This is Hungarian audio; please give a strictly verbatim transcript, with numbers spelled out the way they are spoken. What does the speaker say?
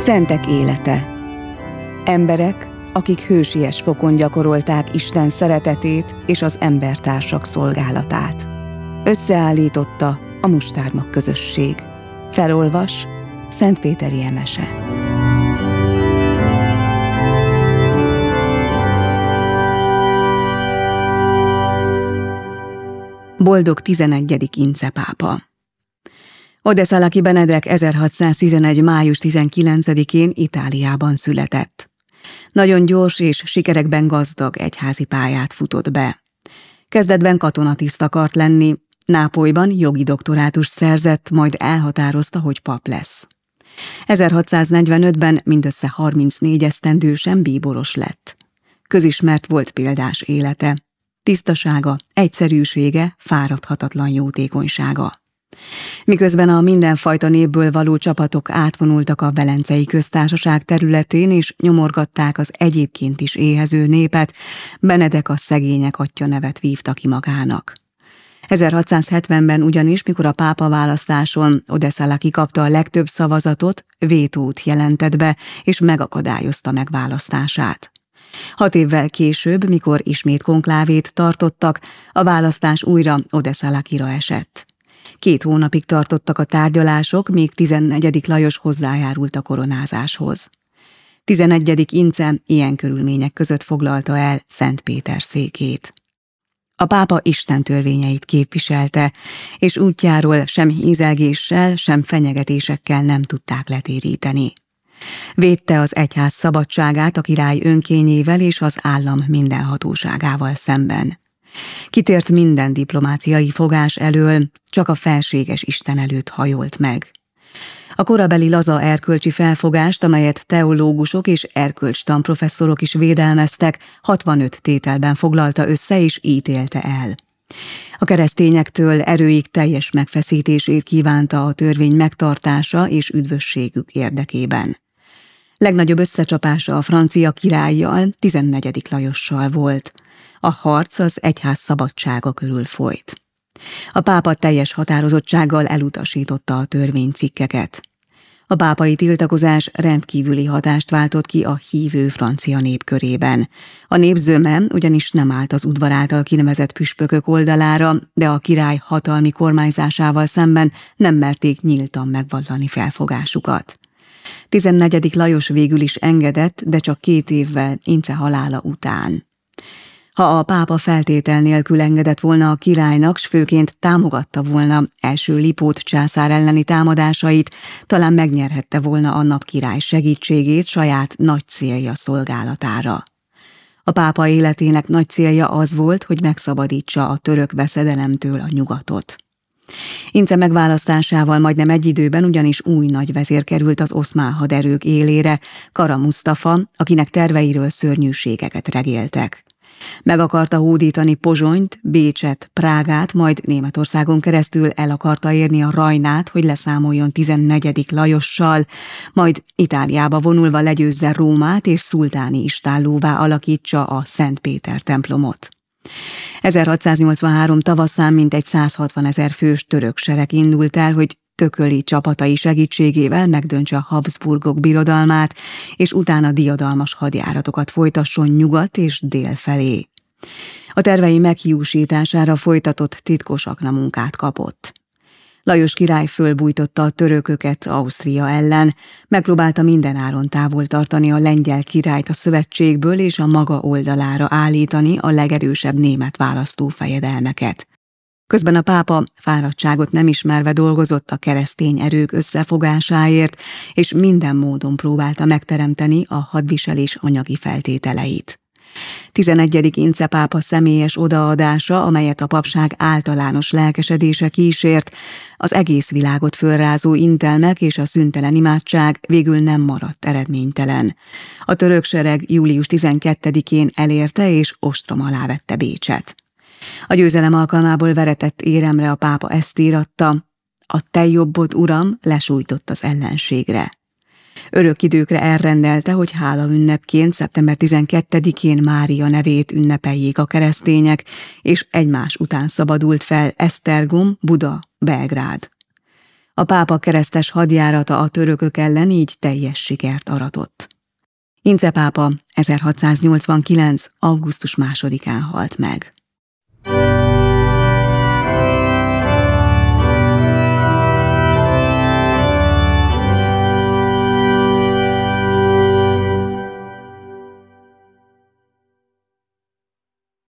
Szentek élete. Emberek, akik hősies fokon gyakorolták Isten szeretetét és az embertársak szolgálatát. Összeállította a Mustármag közösség. Felolvas Szentpéteri Emese. Boldog tizenegyedik Ince pápa. Odesalaki Benedek ezerhatszáztizenegy. május tizenkilencedikén Itáliában született. Nagyon gyors és sikerekben gazdag egyházi pályát futott be. Kezdetben katonatiszt akart lenni, Nápolyban jogi doktorátust szerzett, majd elhatározta, hogy pap lesz. ezerhatszáznegyvenötben mindössze harmincnégy esztendősen bíboros lett. Közismert volt példás élete, tisztasága, egyszerűsége, fáradhatatlan jótékonysága. Miközben a mindenfajta népből való csapatok átvonultak a Velencei Köztársaság területén és nyomorgatták az egyébként is éhező népet, Benedek a szegények atya nevet vívta ki magának. ezerhatszázhetvenben ugyanis, mikor a pápa választáson Odesalaki kapta a legtöbb szavazatot, vétót jelentett be és megakadályozta megválasztását. Hat évvel később, mikor ismét konklávét tartottak, a választás újra Odesalakira esett. Két hónapig tartottak a tárgyalások, míg tizennegyedik Lajos hozzájárult a koronázáshoz. tizenegyedik Ince ilyen körülmények között foglalta el Szent Péter székét. A pápa Isten törvényeit képviselte, és útjáról sem hízelgéssel, sem fenyegetésekkel nem tudták letéríteni. Védte az egyház szabadságát a király önkényével és az állam mindenhatóságával szemben. Kitért minden diplomáciai fogás elől, csak a felséges Isten előtt hajolt meg. A korabeli laza erkölcsi felfogást, amelyet teológusok és erkölcstanprofesszorok is védelmeztek, hatvanöt tételben foglalta össze és ítélte el. A keresztényektől erőig teljes megfeszítését kívánta a törvény megtartása és üdvösségük érdekében. Legnagyobb összecsapása a francia királlyal, tizennegyedik Lajossal volt. A harc az egyház szabadsága körül folyt. A pápa teljes határozottsággal elutasította a törvénycikkeket. A pápai tiltakozás rendkívüli hatást váltott ki a hívő francia nép körében. A nép zöme ugyanis nem állt az udvar által kinevezett püspökök oldalára, de a király hatalmi kormányzásával szemben nem merték nyíltan megvallani felfogásukat. tizennegyedik Lajos végül is engedett, de csak két évvel Ince halála után. Ha a pápa feltétel nélkül engedett volna a királynak, s főként támogatta volna első Lipót császár elleni támadásait, talán megnyerhette volna a napkirály segítségét saját nagy célja szolgálatára. A pápa életének nagy célja az volt, hogy megszabadítsa a török veszedelemtől a nyugatot. Ince megválasztásával majdnem egy időben ugyanis új nagyvezér került az oszmán haderők élére, Kara Musztafa, akinek terveiről szörnyűségeket regéltek. Meg akarta hódítani Pozsonyt, Bécset, Prágát, majd Németországon keresztül el akarta érni a Rajnát, hogy leszámoljon tizennegyedik Lajossal, majd Itáliába vonulva legyőzze Rómát és szultáni istállóvá alakítsa a Szent Péter templomot. ezerhatszáznyolcvanhárom tavaszán mintegy százhatvanezer fős török sereg indult el, hogy tököli csapatai segítségével megdöntse a Habsburgok birodalmát, és utána diadalmas hadjáratokat folytasson nyugat és dél felé. A tervei meghiúsítására folytatott titkos aknamunkát kapott. Lajos király fölbújtotta a törököket Ausztria ellen, megpróbálta mindenáron távol tartani a lengyel királyt a szövetségből és a maga oldalára állítani a legerősebb német választófejedelmeket. Közben a pápa fáradtságot nem ismerve dolgozott a keresztény erők összefogásáért, és minden módon próbálta megteremteni a hadviselés anyagi feltételeit. tizenegyedik Ince pápa személyes odaadása, amelyet a papság általános lelkesedése kísért, az egész világot fölrázó intelmek és a szüntelen imádság végül nem maradt eredménytelen. A török sereg július tizenkettedikén elérte és ostrom alá vette Bécset. A győzelem alkalmából veretett éremre a pápa ezt íratta: a te jobbod, uram, lesújtott az ellenségre. Örök időkre elrendelte, hogy hálaünnepként szeptember tizenkettedikén Mária nevét ünnepeljék a keresztények, és egymás után szabadult fel Esztergom, Buda, Belgrád. A pápa keresztes hadjárata a törökök ellen így teljes sikert aratott. Ince pápa ezerhatszáznyolcvankilenc. augusztus másodikán halt meg.